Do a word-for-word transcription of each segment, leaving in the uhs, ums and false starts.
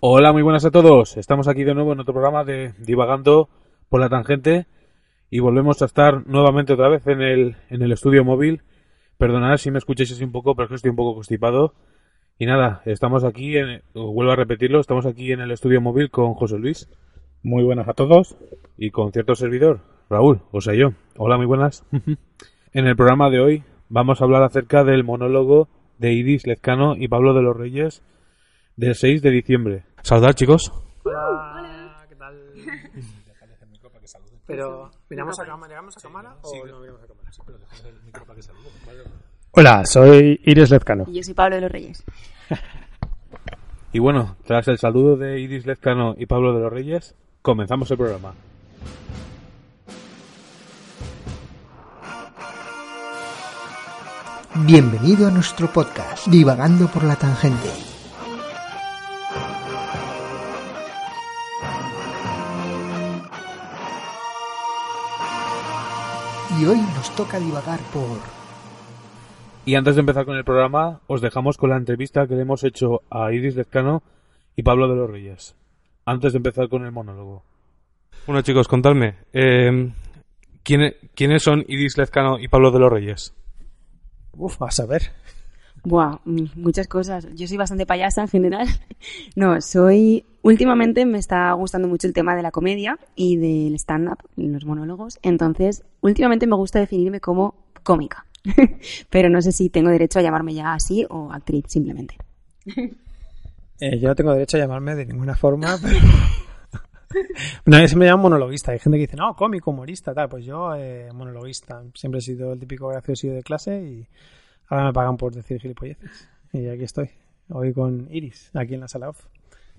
Hola, muy buenas a todos. Estamos aquí de nuevo en otro programa de Divagando por la Tangente y volvemos a estar nuevamente otra vez en el, en el estudio móvil. Perdonad si me escucháis así un poco, pero es que estoy un poco constipado. Y nada, estamos aquí, en, vuelvo a repetirlo, estamos aquí en el estudio móvil con José Luis. Muy buenas a todos. Y con cierto servidor, Raúl, o sea yo. Hola, muy buenas. En el programa de hoy vamos a hablar acerca del monólogo de Iris Lezcano y Pablo de los Reyes del seis de diciembre. Saludar, chicos. Hola, Hola. ¿Qué tal? Pero, ¿miramos a cámara, ¿miramos a cámara sí, o no miramos a cámara? Sí, pero dejas el micro para que salude. Hola, soy Iris Lezcano. Y yo soy Pablo de los Reyes. Y bueno, tras el saludo de Iris Lezcano y Pablo de los Reyes, comenzamos el programa. Bienvenido a nuestro podcast, Divagando por la Tangente. Y hoy nos toca divagar por... Y antes de empezar con el programa, os dejamos con la entrevista que le hemos hecho a Iris Lezcano y Pablo de los Reyes. Antes de empezar con el monólogo. Bueno, chicos, contadme. Eh, ¿quién, ¿Quiénes son Iris Lezcano y Pablo de los Reyes? Uf, vas a ver. Buah, muchas cosas. Yo soy bastante payasa en general. No, soy... Últimamente me está gustando mucho el tema de la comedia y del stand-up, los monólogos. Entonces, últimamente me gusta definirme como cómica. Pero no sé si tengo derecho a llamarme ya así o actriz, simplemente. Eh, yo no tengo derecho a llamarme de ninguna forma, pero... Nadie se me llama monologuista. Hay gente que dice, no, cómico, humorista, tal. Pues yo, eh, monologuista. Siempre he sido el típico gracioso de clase y ahora me pagan por decir gilipolleces. Y aquí estoy, hoy con Iris, aquí en la sala off.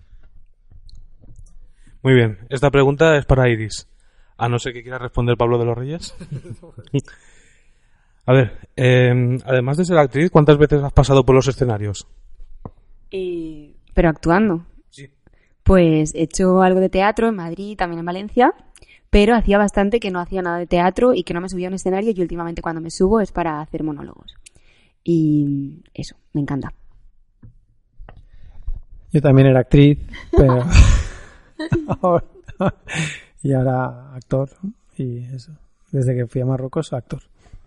Muy bien, esta pregunta es para Iris. A no ser que quiera responder Pablo de los Reyes. A ver, eh, además de ser actriz, ¿cuántas veces has pasado por los escenarios? Eh, pero actuando. Sí. Pues he hecho algo de teatro en Madrid, también en Valencia, pero hacía bastante que no hacía nada de teatro y que no me subía a un escenario, y últimamente cuando me subo es para hacer monólogos. Y eso, me encanta. Yo también era actriz, pero... y ahora actor, y eso. Desde que fui a Marruecos, actor.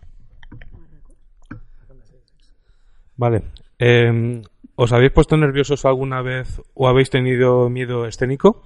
Vale. Eh, ¿Os habéis puesto nerviosos alguna vez o habéis tenido miedo escénico?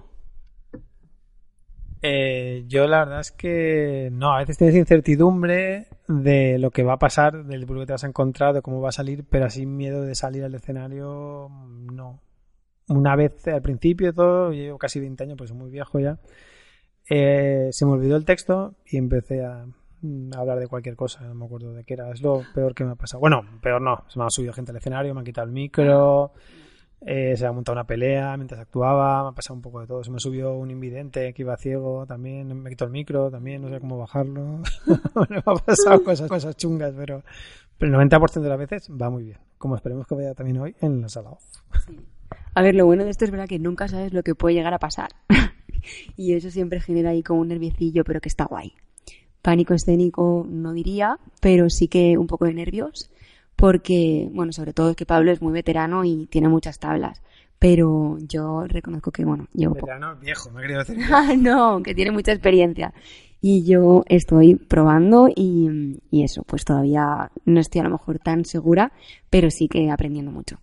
Eh, yo la verdad es que no, a veces tienes incertidumbre de lo que va a pasar, del público que te vas a encontrar, de cómo va a salir, pero así miedo de salir al escenario, no. Una vez al principio de todo, yo llevo casi veinte años, pues soy muy viejo ya, eh, se me olvidó el texto y empecé a, a hablar de cualquier cosa, no me acuerdo de qué era, es lo peor que me ha pasado. Bueno, peor no, se me ha subido gente al escenario, me han quitado el micro, eh, se me ha montado una pelea mientras actuaba, me ha pasado un poco de todo, se me subió un invidente que iba ciego también, me quitó el micro también, no sé cómo bajarlo, me ha pasado cosas, cosas chungas, pero, pero el noventa por ciento de las veces va muy bien, como esperemos que vaya también hoy en la sala off. Sí. A ver, lo bueno de esto es verdad que nunca sabes lo que puede llegar a pasar. Y eso siempre genera ahí como un nerviecillo, pero que está guay. Pánico escénico no diría, pero sí que un poco de nervios, porque, bueno, sobre todo es que Pablo es muy veterano y tiene muchas tablas. Pero yo reconozco que, bueno, llevo poco. Veterano viejo, me ha querido decir. No, que tiene mucha experiencia. Y yo estoy probando y, y eso, pues todavía no estoy a lo mejor tan segura, pero sí que aprendiendo mucho.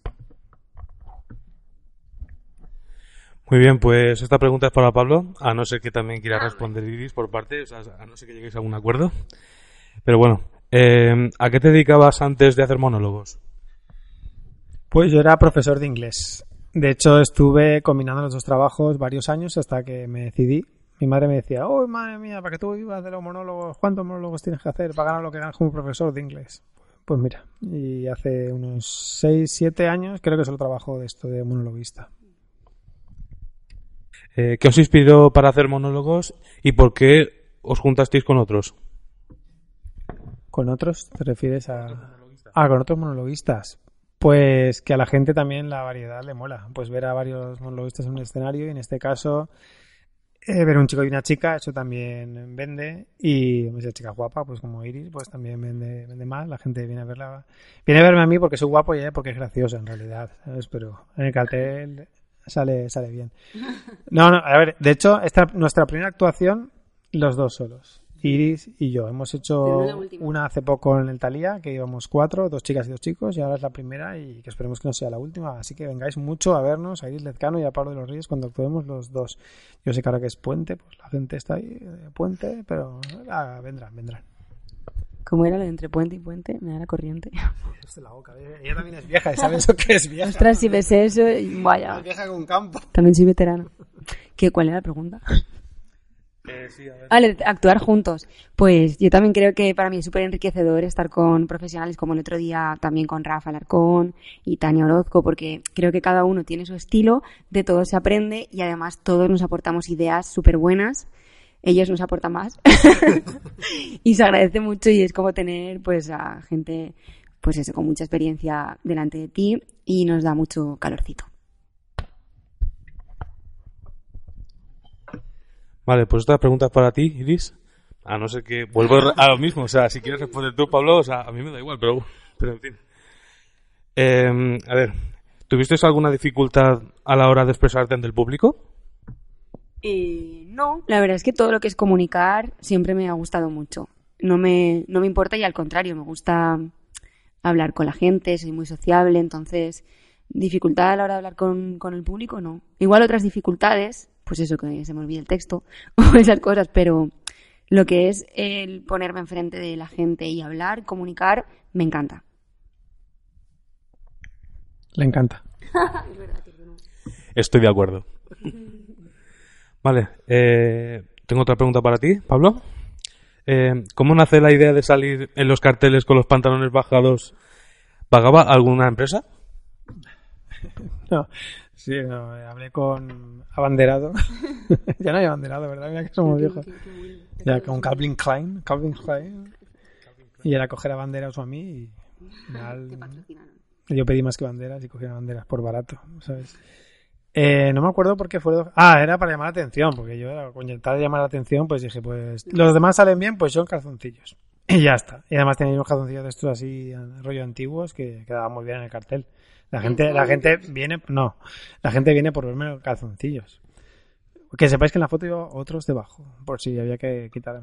Muy bien, pues esta pregunta es para Pablo, a no ser que también quiera responder Iris por parte, o sea, a no ser que lleguéis a algún acuerdo. Pero bueno, eh, ¿a qué te dedicabas antes de hacer monólogos? Pues yo era profesor de inglés. De hecho, estuve combinando los dos trabajos varios años hasta que me decidí. Mi madre me decía, oh, madre mía, para que tú vivas de los monólogos, ¿cuántos monólogos tienes que hacer para ganar lo que ganas como profesor de inglés? Pues mira, y hace unos seis, siete años creo que solo trabajo de esto de monologuista. Eh, ¿Qué os inspiró para hacer monólogos y por qué os juntasteis con otros? ¿Con otros? ¿Te refieres a...? Ah, con otros monologuistas. Pues que a la gente también la variedad le mola. Pues ver a varios monologuistas en un escenario y en este caso eh, ver un chico y una chica, eso también vende. Y esa chica guapa, pues como Iris, pues también vende, vende más. La gente viene a verla. Viene a verme a mí porque soy guapo y ella porque es graciosa en realidad, ¿sabes? Pero en el cartel... sale, sale bien. No, no, a ver, de hecho, esta nuestra primera actuación, los dos solos. Iris y yo. Hemos hecho no una hace poco en el Thalía, que íbamos cuatro, dos chicas y dos chicos, y ahora es la primera y que esperemos que no sea la última. Así que vengáis mucho a vernos, a Iris Lezcano y a Pablo de los Reyes cuando actuemos los dos. Yo sé que ahora que es puente, pues la gente está ahí de puente, pero ah, vendrán, vendrán. ¿Cómo era lo de entre puente y puente? Me da la corriente. Es de la boca, ella también es vieja, ¿sabes lo que es vieja? Ostras, si ves eso, vaya. Es vieja con campo. También soy veterano. ¿Qué, ¿Cuál era la pregunta? Eh, sí, a ver. Vale, actuar juntos. Pues yo también creo que para mí es súper enriquecedor estar con profesionales como el otro día también con Rafa Alarcón y Tania Orozco, porque creo que cada uno tiene su estilo, de todo se aprende y además todos nos aportamos ideas súper buenas. Ellos nos aportan más y se agradece mucho y es como tener pues a gente pues eso con mucha experiencia delante de ti y nos da mucho calorcito. Vale, pues esta pregunta es para ti, Iris. A no ser que vuelvo a lo mismo. O sea, si quieres responder tú, Pablo, o sea, a mí me da igual, pero, pero en fin. Eh, a ver, ¿tuviste alguna dificultad a la hora de expresarte ante el público? Eh, no, la verdad es que todo lo que es comunicar siempre me ha gustado mucho. No me, no me importa y al contrario, me gusta hablar con la gente, soy muy sociable, entonces dificultad a la hora de hablar con, con el público, no. Igual otras dificultades, pues eso, que se me olvide el texto o esas cosas, pero lo que es el ponerme enfrente de la gente y hablar, comunicar, me encanta. Le encanta. Estoy de acuerdo. Vale, eh, tengo otra pregunta para ti, Pablo. Eh, ¿Cómo nace la idea de salir en los carteles con los pantalones bajados? ¿Pagaba alguna empresa? No, sí, no, hablé con Abanderado. Ya no hay Abanderado, ¿verdad? Mira que somos viejos. Ya con Calvin Klein, Calvin Klein. Y era coger a banderas o a mí y al final, yo pedí más que banderas y cogieron banderas por barato, ¿sabes? Eh, no me acuerdo por qué fue. Ah, era para llamar la atención, porque yo era con intentar llamar la atención, pues dije, pues los demás salen bien, pues son calzoncillos. Y ya está. Y además tenía unos calzoncillos de estos así, rollo antiguos, que quedaban muy bien en el cartel. La gente, la gente viene, no, la gente viene por verme los calzoncillos. Que sepáis que en la foto iba otros debajo, por si había que quitarme.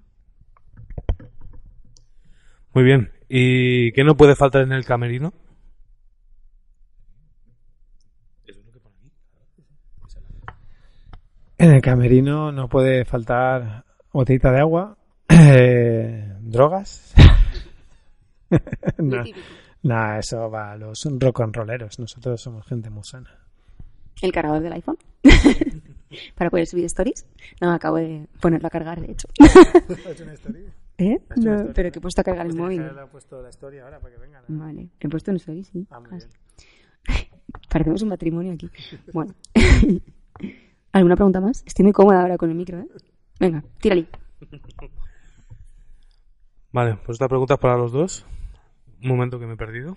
Muy bien. ¿Y qué no puede faltar en el camerino? En el camerino no puede faltar botellita de agua, eh, drogas. No, no, eso va a los rock and rolleros. Nosotros somos gente muy sana. El cargador del iPhone para poder subir stories. No, acabo de ponerlo a cargar, de hecho. ¿Has hecho una story? ¿Eh? ¿Has hecho una No, story? pero que he puesto a cargar el Pues móvil. tienes que haberle puesto la historia ahora para que vengan. ¿eh? Vale, he puesto un story, sí. Ah, muy Así. bien. Parecemos un matrimonio aquí. Bueno. ¿Alguna pregunta más? Estoy muy cómoda ahora con el micro, ¿eh? Venga, tírale. Vale, pues esta pregunta es para los dos. Un momento que me he perdido.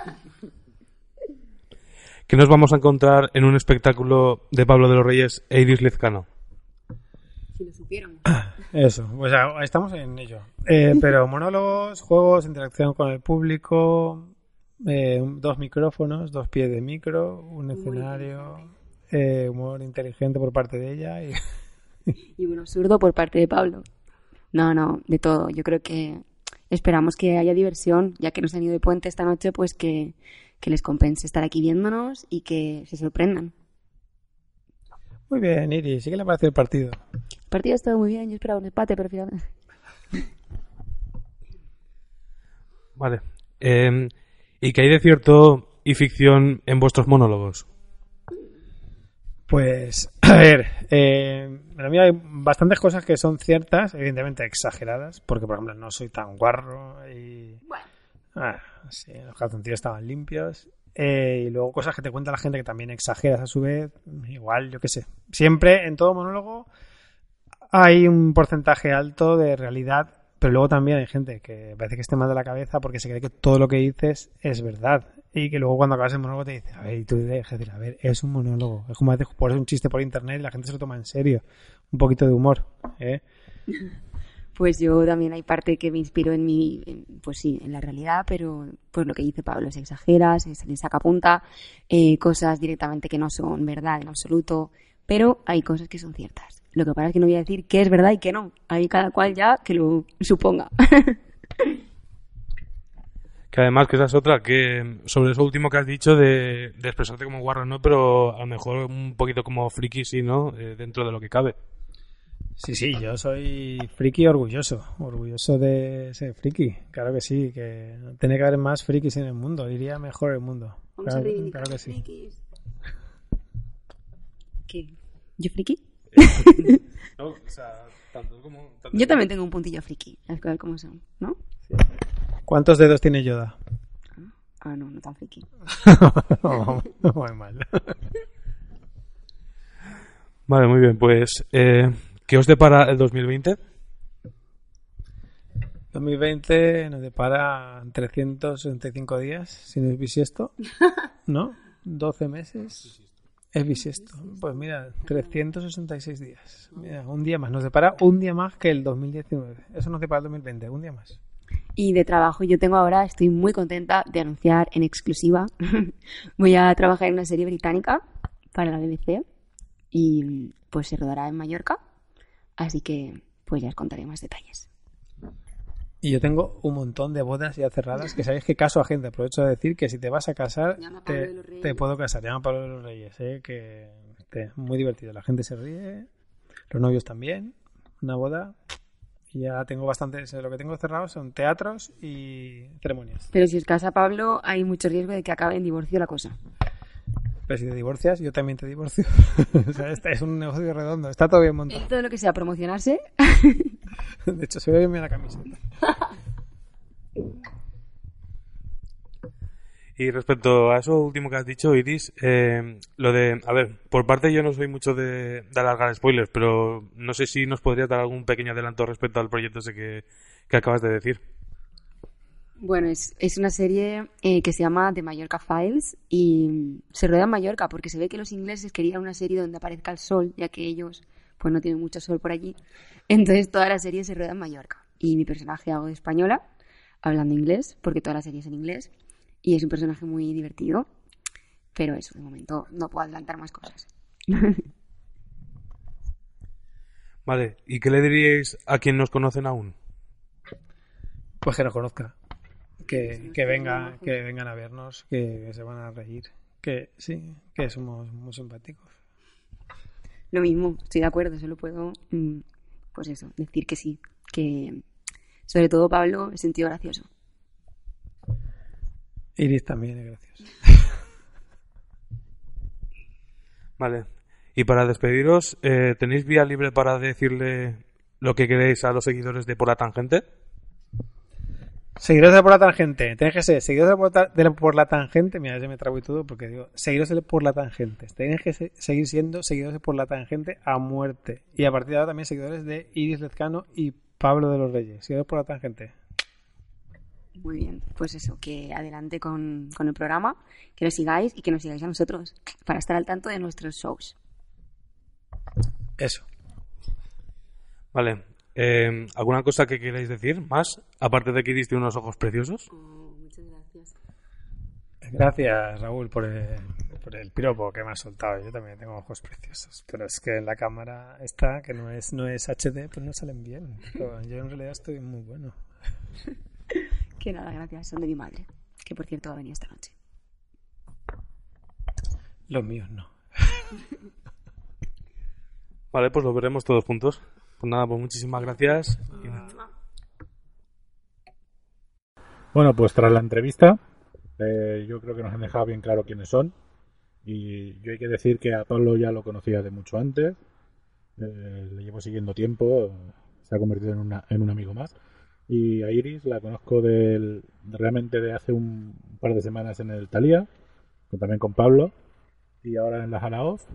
¿Qué nos vamos a encontrar en un espectáculo de Pablo de los Reyes e Iris Lezcano? Si lo supieran. Eso, pues ah, estamos en ello. Eh, pero monólogos, juegos, interacción con el público, eh, un- dos micrófonos, dos pies de micro, un escenario, eh, humor inteligente por parte de ella y Y un absurdo por parte de Pablo. No, no, de todo. Yo creo que esperamos que haya diversión, ya que nos han ido de puente esta noche, pues que, que les compense estar aquí viéndonos y que se sorprendan. muy bien, Iris, ¿sí que le parece el partido? El partido ha estado muy bien, yo esperaba un empate, pero finalmente... Vale. Eh, ¿y qué hay de cierto y ficción en vuestros monólogos? Pues, a ver, eh, a mí hay bastantes cosas que son ciertas, evidentemente exageradas, porque por ejemplo no soy tan guarro y... Ah, sí, los calzoncillos estaban limpios. Eh, y luego cosas que te cuenta la gente que también exageras a su vez, igual, yo qué sé. Siempre, en todo monólogo, hay un porcentaje alto de realidad, pero luego también hay gente que parece que esté mal de la cabeza porque se cree que todo lo que dices es verdad. Y que luego cuando acabas el monólogo te dice, a ver, y tú dejas de decir, a ver, es un monólogo. Es como a veces pones un chiste por internet y la gente se lo toma en serio. Un poquito de humor, ¿eh? pues yo también hay parte que me inspiro en mi, en, pues sí, en la realidad, pero pues lo que dice Pablo, se exagera, se, se le saca punta, eh, cosas directamente que no son verdad en absoluto, pero hay cosas que son ciertas. Lo que pasa es que no voy a decir qué es verdad y qué no. Ahí cada cual ya que lo suponga. Que además, que esa es otra, que sobre eso último que has dicho de, de expresarte como guarro, ¿no? Pero a lo mejor un poquito como friki, sí, ¿no? Eh, dentro de lo que cabe. Sí, sí, yo soy friki orgulloso, orgulloso de ser friki. Claro que sí, que tiene que haber más frikis en el mundo, iría mejor el mundo. Vamos Claro, a reivindicar claro que los sí. frikis. ¿Qué? ¿Yo friki? No, o sea, tanto como... Tanto Yo también tengo un puntillo friki, las cosas como son, ¿no? ¿Cuántos dedos tiene Yoda? Ah, no, no tan friki. Muy mal. Vale, muy bien, pues... Eh, ¿qué os depara el dos mil veinte? dos mil veinte nos depara trescientos sesenta y cinco días, si no es bisiesto, ¿no? doce meses. Es bisiesto. Pues mira, trescientos sesenta y seis días. Mira, un día más. Nos depara un día más que el dos mil diecinueve. Eso nos depara el dos mil veinte, un día más. Y de trabajo yo tengo ahora, estoy muy contenta de anunciar en exclusiva. Voy a trabajar en una serie británica para la B B C y pues se rodará en Mallorca. Así que pues ya os contaré más detalles. Y yo tengo un montón de bodas ya cerradas que sabéis que caso a gente. Aprovecho de decir que si te vas a casar, Llama a Pablo de te, los Reyes. te puedo casar. Llama a Pablo de los Reyes, ¿eh? Que este, muy divertido. La gente se ríe, los novios también. Una boda. Y ya tengo bastante. Lo que tengo cerrado son teatros y ceremonias. Pero si os casa Pablo, hay mucho riesgo de que acabe en divorcio la cosa. Pero si te divorcias, yo también te divorcio. O sea, este es un negocio redondo. Está todo bien montado. Él todo lo que sea promocionarse. De hecho, se ve bien la camiseta. Y respecto a eso último que has dicho, Iris, eh, lo de, a ver, por parte yo no soy mucho de, de alargar spoilers, pero no sé si nos podrías dar algún pequeño adelanto respecto al proyecto ese que, que acabas de decir. Bueno, es, es una serie eh, que se llama The Mallorca Files y se rueda en Mallorca porque se ve que los ingleses querían una serie donde aparezca el sol, ya que ellos pues no tienen mucho sol por allí. Entonces toda la serie se rueda en Mallorca. Y mi personaje hago de española, hablando inglés, porque toda la serie es en inglés. Y es un personaje muy divertido. Pero eso, de momento no puedo adelantar más cosas. Vale, ¿y qué le diríais a quien nos conocen aún? Pues que nos conozca. Que, que, venga, que vengan a vernos, que se van a reír. Que sí, que somos muy simpáticos. Lo mismo, estoy de acuerdo, solo puedo, pues eso, decir que sí. Que sobre todo Pablo es un tío gracioso. Iris también es gracioso. Vale, y para despediros, eh, ¿tenéis vía libre para decirle lo que queréis a los seguidores de Por la Tangente? Seguidores de Por la Tangente, tenéis que ser seguidores de Por la, de Por la Tangente. Mira, ya me trago y todo porque digo, seguidores de Por la Tangente. Tenéis que se, seguir siendo seguidores de Por la Tangente a muerte. Y a partir de ahora también seguidores de Iris Lezcano y Pablo de los Reyes. Seguidores Por la Tangente. Muy bien, pues eso, que adelante con, con el programa, que lo sigáis y que nos sigáis a nosotros para estar al tanto de nuestros shows. Eso. Vale, eh, ¿alguna cosa que queráis decir más? Aparte de que Iris tiene unos ojos preciosos. Oh, muchas gracias. Gracias, Raúl, por el, por el piropo que me has soltado. Yo también tengo ojos preciosos, pero es que en la cámara esta, que no es, no es H D, pues no salen bien. Pero yo en realidad estoy muy bueno. Que nada, gracias, son de mi madre, que por cierto va a venir esta noche. Los míos no. Vale, pues lo veremos todos juntos. Pues nada, pues muchísimas gracias. Bueno, pues tras la entrevista, eh, yo creo que nos han dejado bien claro quiénes son. Y yo hay que decir que a Pablo ya lo conocía de mucho antes. Eh, le llevo siguiendo tiempo. Se ha convertido en, una, en un amigo más. Y a Iris la conozco del, realmente de hace un par de semanas en el Thalía, también con Pablo, y ahora en la Sala Off.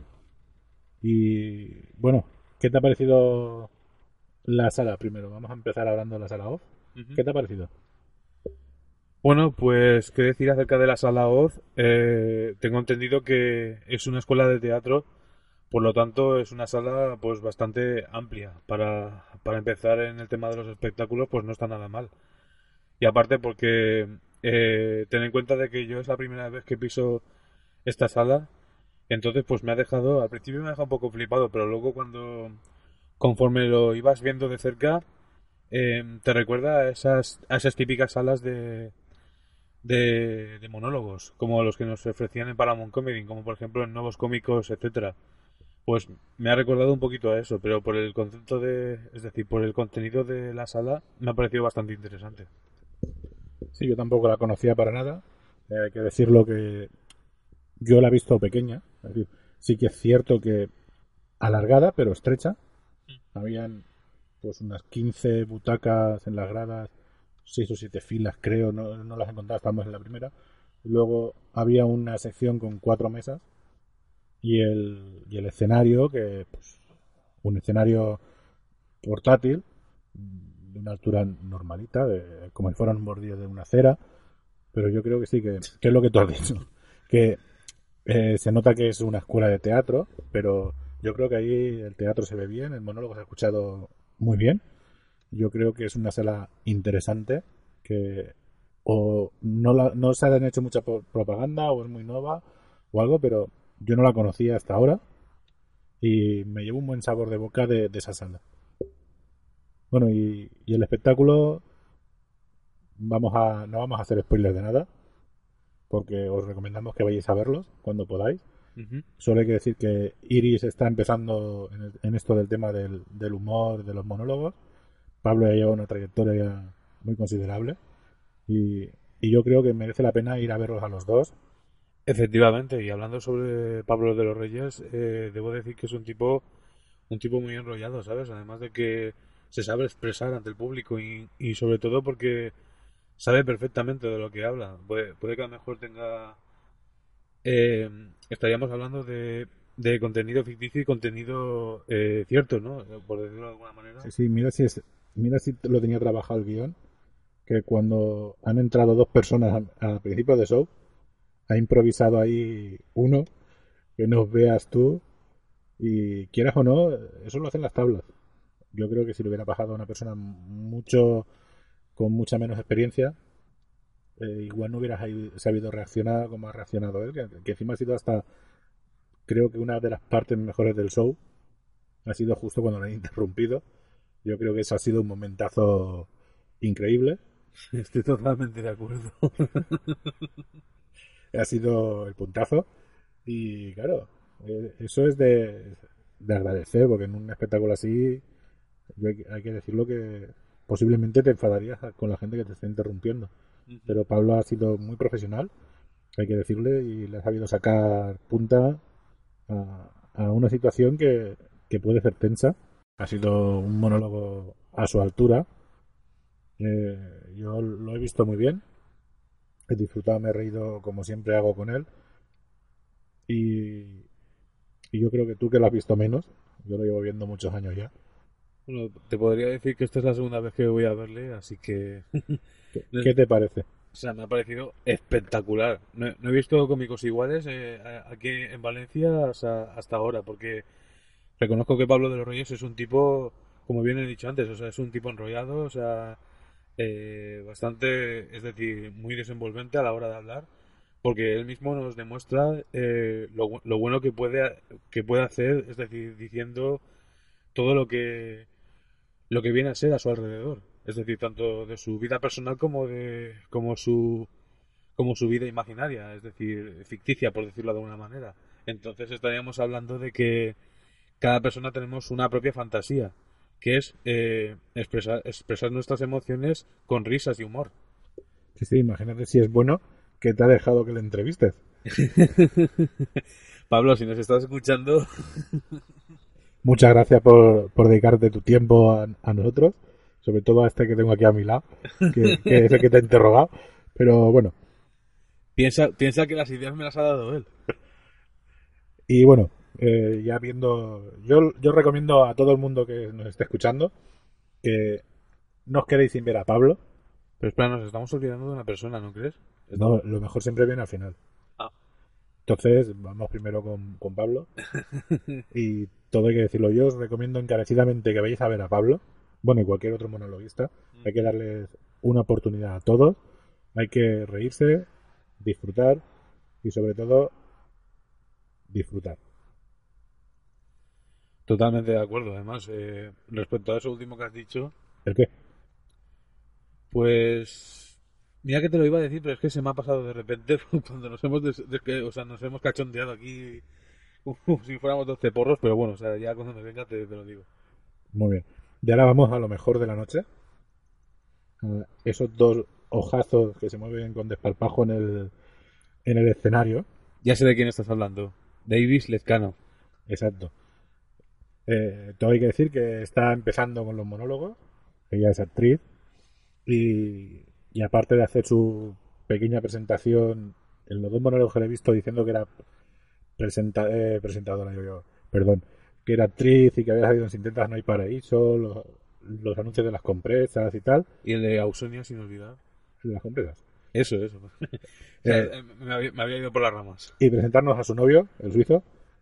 Y bueno, ¿qué te ha parecido la sala primero? Vamos a empezar hablando de la Sala Off. Uh-huh. ¿Qué te ha parecido? Bueno, pues qué decir acerca de la Sala Oz. Eh, tengo entendido que es una escuela de teatro Por lo tanto, es una sala pues bastante amplia. Para, para empezar en el tema de los espectáculos, pues no está nada mal. Y aparte porque eh, ten en cuenta de que yo es la primera vez que piso esta sala, entonces pues me ha dejado, al principio me ha dejado un poco flipado, pero luego cuando, conforme lo ibas viendo de cerca, eh, te recuerda a esas, a esas típicas salas de, de, de monólogos, como los que nos ofrecían en Paramount Comedy, como por ejemplo en Nuevos Cómicos, etcétera. Pues me ha recordado un poquito a eso, pero por el concepto de, es decir, por el contenido de la sala, me ha parecido bastante interesante. Sí, yo tampoco la conocía para nada. Eh, hay que decirlo que yo la he visto pequeña. Es decir, sí que es cierto que alargada, pero estrecha. Habían pues unas quince butacas en las gradas, seis o siete filas creo, no, no las he encontrado, estamos en la primera. Luego había una sección con cuatro mesas y el, y el escenario, que pues, un escenario portátil de una altura normalita, de, como si fuera un bordillo de una acera, pero yo creo que sí, que, que es lo que tú has dicho, que eh, se nota que es una escuela de teatro, pero yo creo que ahí el teatro se ve bien, el monólogo se ha escuchado muy bien. Yo creo que es una sala interesante, que o no, la, no se han hecho mucha propaganda o es muy nueva o algo, pero yo no la conocía hasta ahora y me llevo un buen sabor de boca de, de esa sala. Bueno, y, y el espectáculo, vamos a no vamos a hacer spoilers de nada, porque os recomendamos que vayáis a verlos cuando podáis. Uh-huh. Solo hay que decir que Iris está empezando en, el, en esto del tema del, del humor, de los monólogos. Pablo ya lleva una trayectoria muy considerable y, y yo creo que merece la pena ir a verlos a los dos. Efectivamente, y hablando sobre Pablo de los Reyes, eh, debo decir que es un tipo un tipo muy enrollado, ¿sabes? Además de que se sabe expresar ante el público y, y sobre todo porque sabe perfectamente de lo que habla. Puede, puede que a lo mejor tenga... Eh, estaríamos hablando de, de contenido ficticio y contenido eh, cierto, ¿no? Por decirlo de alguna manera. Sí, sí, mira si, es, mira si lo tenía trabajado el guión, que cuando han entrado dos personas al principio de show, ha improvisado ahí uno, que nos veas tú, y quieras o no, eso lo hacen las tablas. Yo creo que si le hubiera pasado a una persona mucho con mucha menos experiencia, eh, igual no hubieras sabido reaccionar como ha reaccionado él, que, que encima ha sido hasta, creo que una de las partes mejores del show ha sido justo cuando lo han interrumpido. Yo creo que eso ha sido un momentazo increíble. Estoy totalmente de acuerdo. Ha sido el puntazo y claro, eh, eso es de, de agradecer, porque en un espectáculo así yo hay, hay que decirlo que posiblemente te enfadarías con la gente que te está interrumpiendo, uh-huh. Pero Pablo ha sido muy profesional, hay que decirle, y le ha sabido sacar punta a, a una situación que, que puede ser tensa. Ha sido un monólogo a su altura. eh, yo lo he visto muy bien, he disfrutado, me he reído como siempre hago con él, y, y yo creo que tú, que lo has visto menos, yo lo llevo viendo muchos años ya. Bueno, te podría decir que esta es la segunda vez que voy a verle, así que... ¿Qué, ¿Qué te parece? O sea, me ha parecido espectacular. No, no he visto cómicos iguales eh, aquí en Valencia hasta, hasta ahora, porque reconozco que Pablo de los Reyes es un tipo, como bien he dicho antes, o sea, es un tipo enrollado, o sea... Eh, bastante, es decir, muy desenvolvente a la hora de hablar, porque él mismo nos demuestra eh, lo, lo bueno que puede que puede hacer, es decir, diciendo todo lo que lo que viene a ser a su alrededor, es decir, tanto de su vida personal como de como su como su vida imaginaria, es decir, ficticia, por decirlo de alguna manera. Entonces estaríamos hablando de que cada persona tenemos una propia fantasía, que es eh, expresar, expresar nuestras emociones con risas y humor. Sí, sí, imagínate si es bueno que te ha dejado que le entrevistes. Pablo, si nos estás escuchando... Muchas gracias por, por dedicarte tu tiempo a, a nosotros, sobre todo a este que tengo aquí a mi lado, que, que es el que te ha interrogado, pero bueno. Piensa, piensa que las ideas me las ha dado él. Y bueno... Eh, ya viendo, yo, yo recomiendo a todo el mundo que nos esté escuchando que no os quedéis sin ver a Pablo. Pero espera, nos estamos olvidando de una persona, ¿no crees? No, lo mejor siempre viene al final. Ah. Entonces, vamos primero con, con Pablo. Y todo hay que decirlo. Yo os recomiendo encarecidamente que vayáis a ver a Pablo. Bueno, y cualquier otro monologuista. Hay que darles una oportunidad a todos. Hay que reírse, disfrutar y sobre todo disfrutar. Totalmente de acuerdo. Además, eh, respecto a eso último que has dicho, ¿El qué? pues mira que te lo iba a decir, pero es que se me ha pasado de repente cuando nos hemos des- des- que- o sea, nos hemos cachondeado aquí como si fuéramos doce porros, pero bueno, o sea, ya cuando me venga te, te lo digo. Muy bien. Y ahora vamos a lo mejor de la noche. Uh, esos dos ojazos que se mueven con desparpajo en el, en el escenario. Ya sé de quién estás hablando. Davis Lezcano. Exacto. Eh, todo hay que decir que está empezando con los monólogos. Ella es actriz. Y, y aparte de hacer su pequeña presentación en los dos monólogos que le he visto diciendo que era presenta, eh, presentadora, yo, yo, perdón, que era actriz y que había salido en Sin Tetas No Hay Paraíso, los, los anuncios de las compresas y tal. Y el de Ausonia, sin olvidar. De las compresas. Eso, eso. O sea, Eh, me, había, me había ido por las ramas. y presentarnos a su novio, el suizo.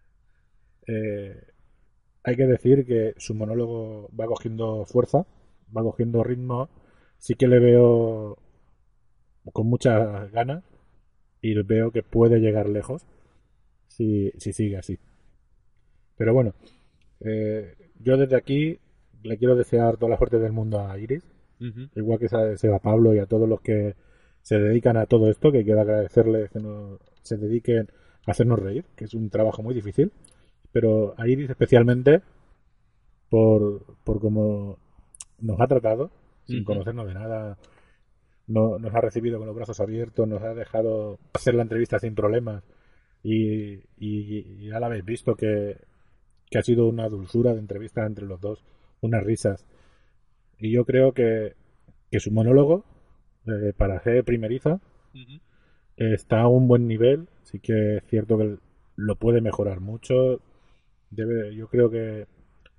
Eh, hay que decir que su monólogo va cogiendo fuerza, va cogiendo ritmo. Sí que le veo con muchas ganas y veo que puede llegar lejos si, si sigue así. Pero bueno, eh, yo desde aquí le quiero desear toda la suerte del mundo a Iris, Uh-huh. igual que se se va a Pablo y a todos los que se dedican a todo esto, que quiero agradecerles que nos, se dediquen a hacernos reír, que es un trabajo muy difícil, pero a Iris especialmente por, por cómo nos ha tratado, sin Uh-huh. conocernos de nada, no, nos ha recibido con los brazos abiertos, nos ha dejado hacer la entrevista sin problemas y, y, y ya la habéis visto que, que ha sido una dulzura de entrevista entre los dos, unas risas. Y yo creo que, que su monólogo, eh, para ser primeriza, Uh-huh. está a un buen nivel. Sí que es cierto que lo puede mejorar mucho. Debe, yo creo que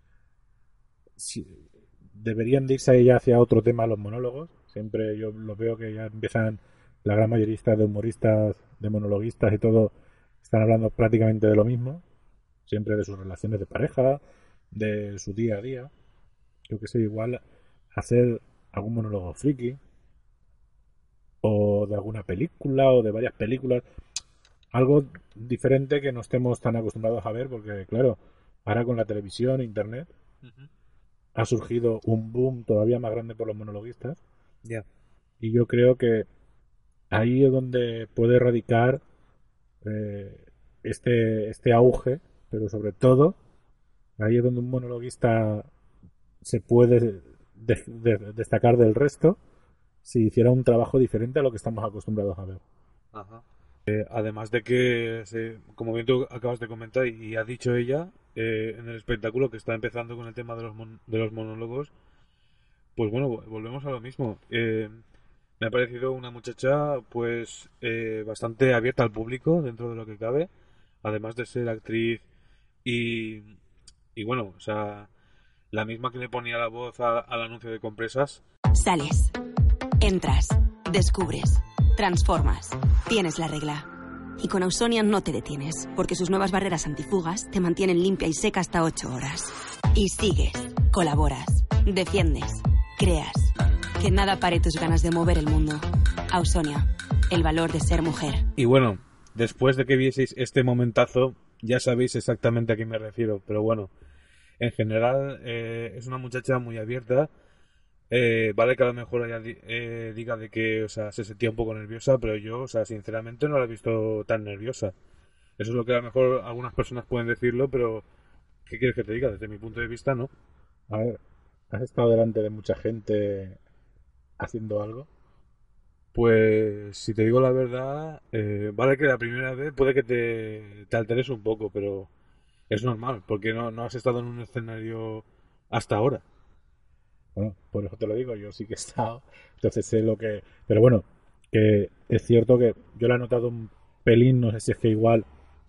si, deberían de irse ya hacia otro tema los monólogos. Siempre yo lo veo que ya empiezan la gran mayoría de humoristas, de monologuistas y todo, están hablando prácticamente de lo mismo. Siempre de sus relaciones de pareja, de su día a día. Yo que sé, igual hacer algún monólogo friki o de alguna película o de varias películas, algo diferente que no estemos tan acostumbrados a ver, porque claro, ahora con la televisión, internet, Uh-huh. ha surgido un boom todavía más grande por los monologuistas. Ya. Yeah. Y yo creo que ahí es donde puede radicar eh, este, este auge, pero sobre todo ahí es donde un monologuista se puede de, de, destacar del resto si hiciera un trabajo diferente a lo que estamos acostumbrados a ver. Ajá. Eh, además de que, se, como bien tú acabas de comentar y ha dicho ella, eh, en el espectáculo que está empezando con el tema de los, mon de los monólogos, pues bueno, volvemos a lo mismo. Eh, me ha parecido una muchacha pues eh, bastante abierta al público dentro de lo que cabe, además de ser actriz y, y bueno, o sea, la misma que le ponía la voz a, al anuncio de compresas. Sales, entras, descubres, transformas, tienes la regla. Y con Ausonia no te detienes, porque sus nuevas barreras antifugas te mantienen limpia y seca hasta ocho horas. Y sigues, colaboras, defiendes, creas. Que nada pare tus ganas de mover el mundo. Ausonia, el valor de ser mujer. Y bueno, después de que vieseis este momentazo, ya sabéis exactamente a qué me refiero, pero bueno, en general eh, es una muchacha muy abierta. Eh, vale que a lo mejor ella di eh, diga de que, o sea, se sentía un poco nerviosa, pero yo, o sea, sinceramente no la he visto tan nerviosa. Eso es lo que a lo mejor algunas personas pueden decirlo, pero ¿qué quieres que te diga? Desde mi punto de vista, no. A ver, ¿has estado delante de mucha gente haciendo algo? Pues, si te digo la verdad, eh, vale que la primera vez puede que te, te alteres un poco, pero es normal, porque no, no has estado en un escenario hasta ahora. Bueno, por eso te lo digo, yo sí que he estado, entonces sé lo que... Pero bueno, que es cierto que yo la he notado un pelín, no sé si es que igual,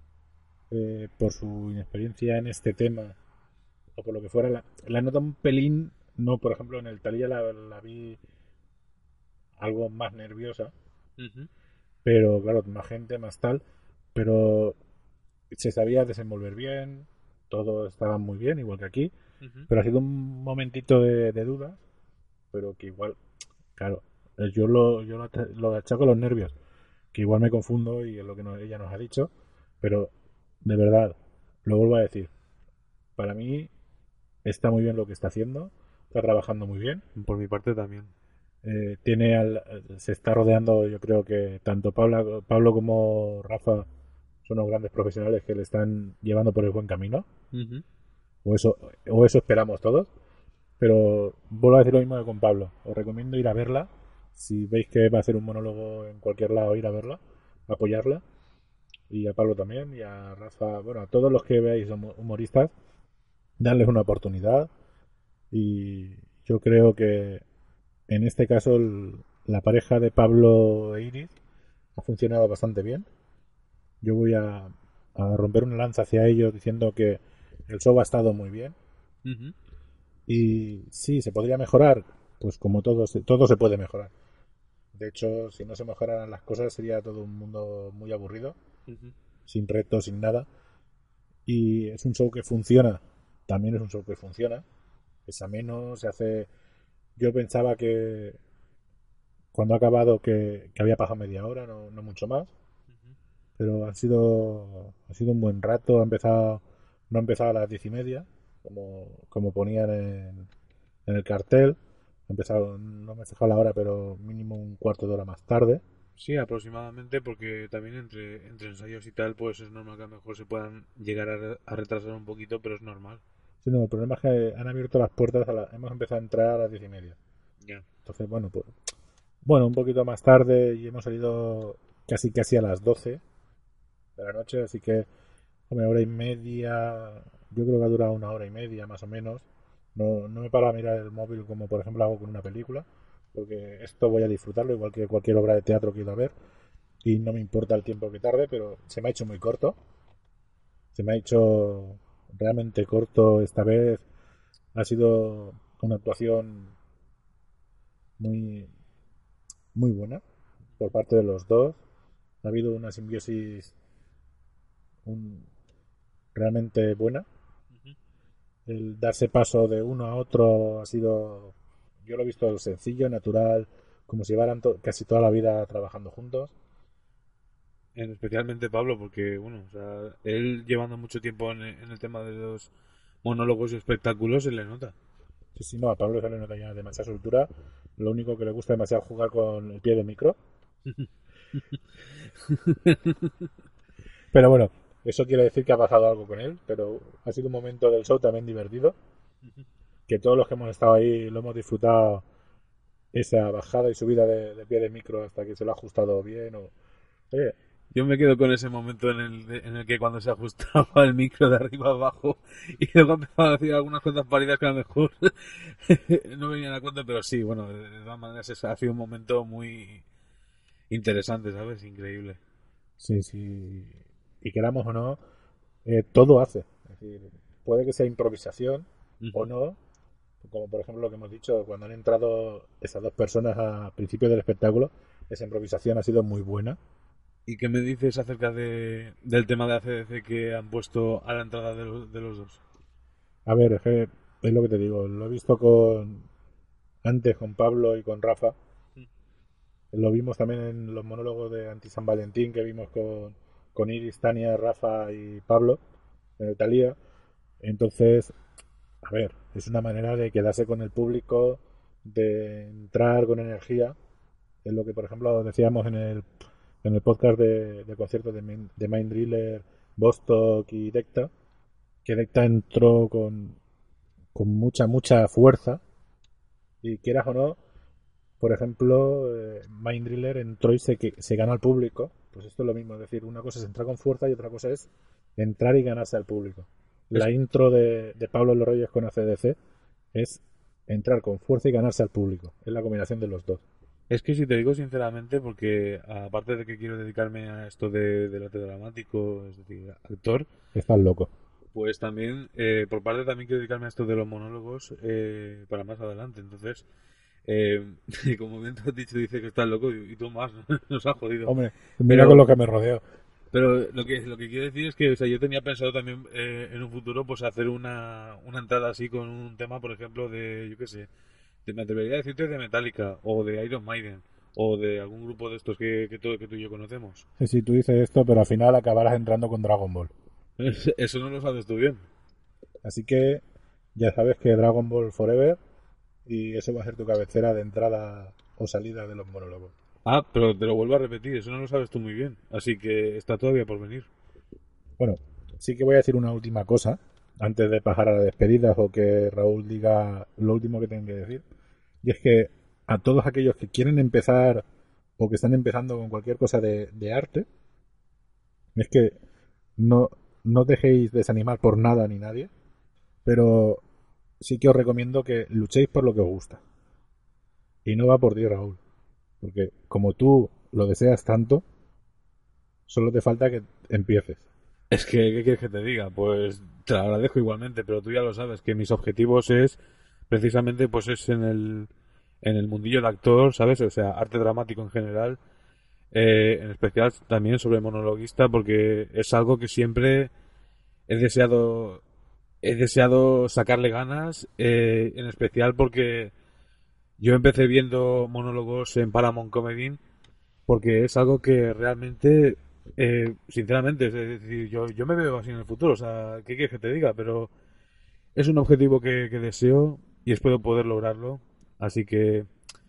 eh, por su inexperiencia en este tema, o por lo que fuera, la, la he notado un pelín, no, por ejemplo, en el Thalía la, la vi algo más nerviosa, Uh-huh. pero claro, más gente, más tal, pero se sabía desenvolver bien, todo estaba muy bien, igual que aquí, Uh-huh. pero ha sido un momentito de, de duda, pero que igual, claro, yo lo, yo lo, lo achaco a los nervios, que igual me confundo y es lo que no, ella nos ha dicho, pero de verdad, lo vuelvo a decir, para mí está muy bien lo que está haciendo, está trabajando muy bien. Por mi parte también. Eh, tiene al, se está rodeando, yo creo que tanto Pablo, Pablo como Rafa son unos grandes profesionales que le están llevando por el buen camino. Uh-huh. O eso, o eso esperamos todos. Pero vuelvo a decir lo mismo que con Pablo. Os recomiendo ir a verla. Si veis que va a hacer un monólogo en cualquier lado, ir a verla, apoyarla. Y a Pablo también, y a Rafa, bueno, a todos los que veáis humoristas, darles una oportunidad. Y yo creo que en este caso el, la pareja de Pablo e Iris ha funcionado bastante bien. Yo voy a, a romper una lanza hacia ellos diciendo que el show ha estado muy bien. Uh-huh. Y sí, ¿se podría mejorar? Pues como todo, todo se puede mejorar. De hecho, si no se mejoraran las cosas sería todo un mundo muy aburrido, uh-huh. sin retos, sin nada. Y es un show que funciona. También es un show que funciona. Es ameno, se hace... Yo pensaba que cuando ha acabado que, que había pasado media hora, no, no mucho más. Uh-huh. Pero ha sido, ha sido un buen rato. Ha empezado, no ha empezado a las diez y media, como, como ponían en, en el cartel. Ha empezado, no me he fijado la hora, pero mínimo un cuarto de hora más tarde. Sí, aproximadamente, porque también entre, entre ensayos y tal, pues es normal que a lo mejor se puedan llegar a, a retrasar un poquito, pero es normal. Sí, no, el problema es que han abierto las puertas, a la, hemos empezado a entrar a las diez y media. Ya. Yeah. Entonces, bueno, pues bueno, un poquito más tarde y hemos salido casi casi a las doce de la noche, así que una hora y media, yo creo que ha durado una hora y media más o menos. No, no me paro a mirar el móvil como por ejemplo hago con una película, porque esto voy a disfrutarlo igual que cualquier obra de teatro que he ido a ver y no me importa el tiempo que tarde, pero se me ha hecho muy corto. Se me ha hecho realmente corto esta vez. Ha sido una actuación muy muy buena por parte de los dos. Ha habido una simbiosis un, realmente buena. Uh-huh. El darse paso de uno a otro ha sido, yo lo he visto sencillo, natural, como si llevaran to- casi toda la vida trabajando juntos. Especialmente Pablo, porque bueno, o sea, él llevando mucho tiempo en el, en el tema de los monólogos y espectáculos se le nota. Sí, sí, no, a Pablo se le nota ya demasiada soltura. Lo único que le gusta demasiado es jugar con el pie de micro. Pero bueno, eso quiere decir que ha pasado algo con él, pero ha sido un momento del show también divertido. Que todos los que hemos estado ahí lo hemos disfrutado, esa bajada y subida de, de pie de micro hasta que se lo ha ajustado bien. O... Oye, yo me quedo con ese momento en el, de, en el que cuando se ajustaba el micro de arriba a abajo y luego empezaba a decir algunas cuantas paridas que a lo mejor no venían a cuenta, pero sí, bueno, de, de todas maneras es, ha sido un momento muy interesante, ¿sabes? Increíble. Sí, sí. Y queramos o no, eh, todo hace. Es decir, puede que sea improvisación uh-huh. o no, como por ejemplo lo que hemos dicho, cuando han entrado esas dos personas al principio del espectáculo, esa improvisación ha sido muy buena. ¿Y qué me dices acerca de, del tema de A C D C que han puesto a la entrada de los, de los dos? A ver, es, que es lo que te digo, lo he visto con antes con Pablo y con Rafa. Mm. Lo vimos también en los monólogos de Anti San Valentín que vimos con, con Iris, Tania, Rafa y Pablo en el Thalía. Entonces, a ver, es una manera de quedarse con el público, de entrar con energía. Es lo que, por ejemplo, decíamos en el en el podcast de, de conciertos de, de Mindriller, Vostok y Decta, que Decta entró con, con mucha, mucha fuerza, y quieras o no, por ejemplo, eh, Mindriller entró y se, que, se ganó al público. Pues esto es lo mismo, es decir, una cosa es entrar con fuerza y otra cosa es entrar y ganarse al público. La es... intro de, de Pablo Los Reyes con A C D C es entrar con fuerza y ganarse al público, es la combinación de los dos. Es que si te digo sinceramente, porque aparte de que quiero dedicarme a esto de, del arte dramático, es decir, actor... Estás loco. Pues también, eh, por parte también quiero dedicarme a esto de los monólogos eh, para más adelante. Entonces, eh, como bien te has dicho, dice que estás loco y, y tú más, nos has jodido. Hombre, mira Pero, con lo que me rodeo. Pero lo que lo que quiero decir es que, o sea, yo tenía pensado también eh, en un futuro pues hacer una, una entrada así con un tema, por ejemplo, de, yo qué sé, de, me atrevería a decirte de Metallica o de Iron Maiden o de algún grupo de estos que, que, todo, que tú y yo conocemos. Sí, sí, tú dices esto, pero al final acabarás entrando con Dragon Ball. Eso no lo sabes tú bien. Así que ya sabes que Dragon Ball Forever, y eso va a ser tu cabecera de entrada o salida de los monólogos. Ah, pero te lo vuelvo a repetir, eso no lo sabes tú muy bien. Así que está todavía por venir. Bueno, sí que voy a decir una última cosa antes de pasar a las despedidas o que Raúl diga lo último que tenga que decir. Y es que a todos aquellos que quieren empezar o que están empezando con cualquier cosa de, de arte, es que no, no dejéis desanimar por nada ni nadie, pero sí que os recomiendo que luchéis por lo que os gusta. Y no va por ti, Raúl. Porque como tú lo deseas tanto, solo te falta que empieces. Es que, ¿qué quieres que te diga? Pues te lo agradezco igualmente, pero tú ya lo sabes, que mis objetivos es, precisamente, pues es en el, en el mundillo de actor, ¿sabes? O sea, arte dramático en general, eh, en especial también sobre monologuista, porque es algo que siempre he deseado, he deseado sacarle ganas, eh, en especial porque yo empecé viendo monólogos en Paramount Comedy porque es algo que realmente, eh, sinceramente, es decir, yo, yo me veo así en el futuro, o sea, ¿qué quieres que te diga? Pero es un objetivo que, que deseo y espero poder lograrlo, así que,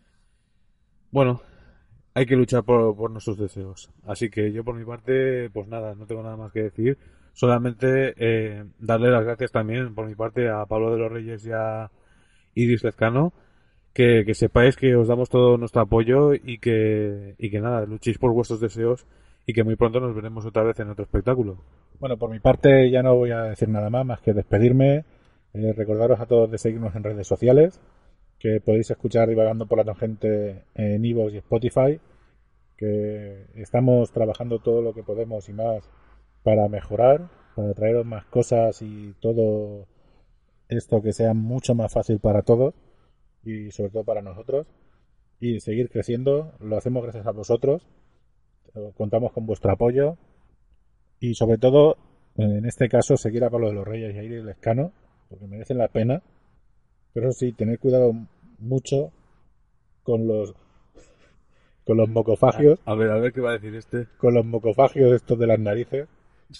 bueno, hay que luchar por, por nuestros deseos. Así que yo por mi parte, pues nada, no tengo nada más que decir, solamente eh, darle las gracias también por mi parte a Pablo de los Reyes y a Iris Lezcano. Que, que sepáis que os damos todo nuestro apoyo y que, y que nada, luchéis por vuestros deseos y que muy pronto nos veremos otra vez en otro espectáculo. Bueno, por mi parte ya no voy a decir nada más, más que despedirme, eh, recordaros a todos de seguirnos en redes sociales, que podéis escuchar Divagando por la Tangente en iVoox y Spotify, que estamos trabajando todo lo que podemos y más para mejorar, para traeros más cosas y todo esto que sea mucho más fácil para todos. Y sobre todo para nosotros, y seguir creciendo. Lo hacemos gracias a vosotros, contamos con vuestro apoyo y sobre todo en este caso seguir a Pablo de los Reyes y a Iris Lezcano porque merecen la pena, pero sí, tener cuidado mucho con los con los mocofagios. A ver, a ver qué va a decir este. Con los mocofagios estos de las narices.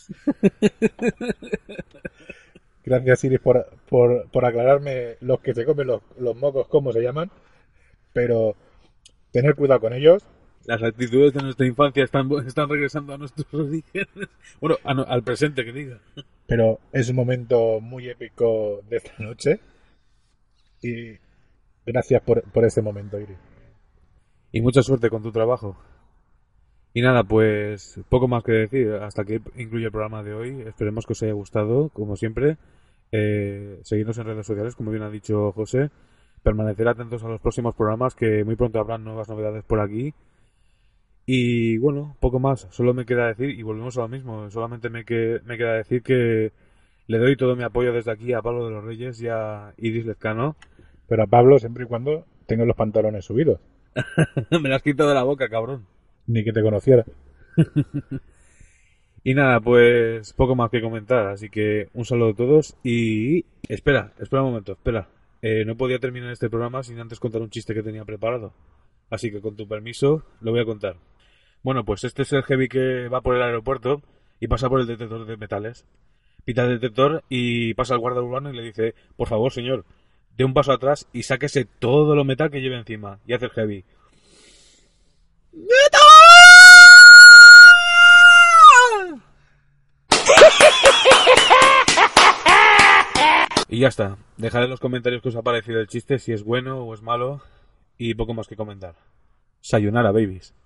Gracias, Iris, por, por, por aclararme los que se comen los, los mocos, cómo se llaman. Pero tener cuidado con ellos. Las actitudes de nuestra infancia están, están regresando a nuestros orígenes. Bueno, a, al presente, que diga. Pero es un momento muy épico de esta noche. Y gracias por, por ese momento, Iris. Y mucha suerte con tu trabajo. Y nada, pues poco más que decir. Hasta aquí incluye el programa de hoy. Esperemos que os haya gustado, como siempre. Eh, seguidnos en redes sociales, como bien ha dicho José. Permanecer atentos a los próximos programas, que muy pronto habrán nuevas novedades por aquí. Y bueno, poco más. Solo me queda decir, y volvemos a lo mismo, solamente me, que, me queda decir que le doy todo mi apoyo desde aquí a Pablo de los Reyes y a Iris Lezcano. Pero a Pablo siempre y cuando tenga los pantalones subidos. Me lo has quitado de la boca, cabrón. Ni que te conociera. Y nada, pues poco más que comentar, así que un saludo a todos y... Espera, espera un momento, espera. Eh, no podía terminar este programa sin antes contar un chiste que tenía preparado. Así que con tu permiso lo voy a contar. Bueno, pues este es el heavy que va por el aeropuerto y pasa por el detector de metales. Pita el detector y pasa al guardia urbano y le dice: por favor, señor, dé un paso atrás y sáquese todo lo metal que lleve encima. Y hace el heavy: ¡metal! Y ya está. Dejad en los comentarios qué os ha parecido el chiste, si es bueno o es malo, y poco más que comentar. Sayonara, babies.